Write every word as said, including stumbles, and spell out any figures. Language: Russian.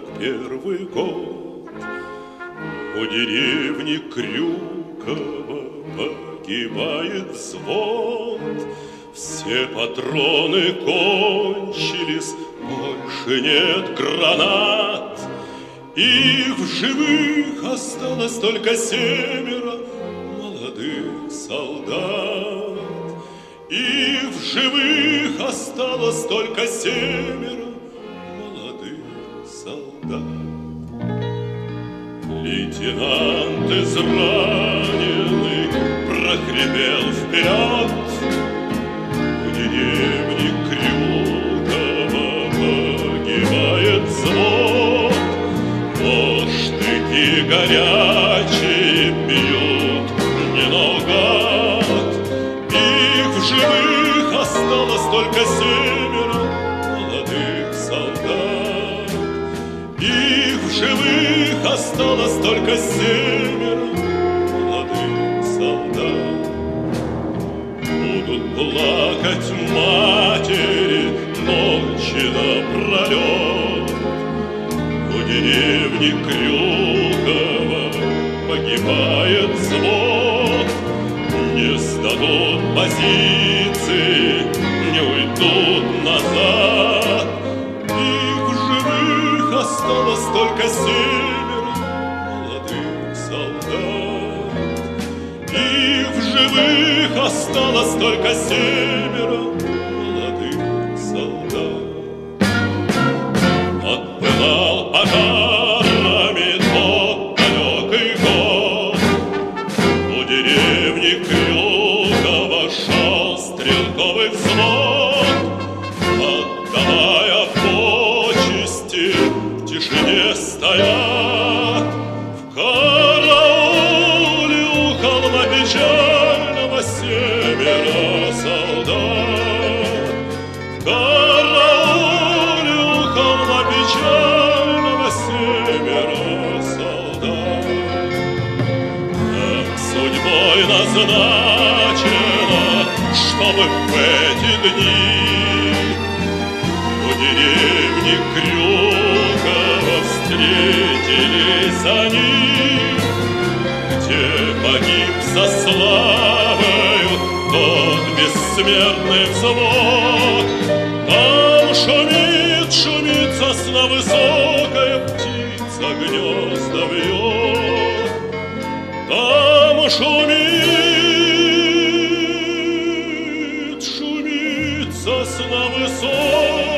первый год. У деревни Крюково погибает взвод. Все патроны кончились, больше нет гранат. Их в живых осталось только семеро молодых солдат. Их в живых осталось только семеро молодых солдат. Лейтенант израненный прохрипел вперед. У деревни Крюково погибает взвод. Штыки горячие бьют не наугад. Их в живых осталось только семеро молодых солдат. Их в живых осталось только семеро молодых солдат. Будут плакать матери ночи напролет. У деревни Крюково погибает взвод. Не сдадут позиции, не уйдут назад. Их в живых осталось только семеро молодых солдат. Их в живых осталось только семеро молодых солдат. Отпылал пожарами тот далекий год. У деревни Крюково шел стрелковый взвод. Отдавая почести, в тишине стоят. В карауле у холма печального семеро солдат. В карауле у холма печального семеро солдат. Как судьбой назначено, чтобы в эти дни у деревни Крюково встретились они. Где погиб за славою тот бессмертный взвод. Там шумит, шумит сосна высокая, птица гнезда вьет. Там шумит, шумит сосна высокая,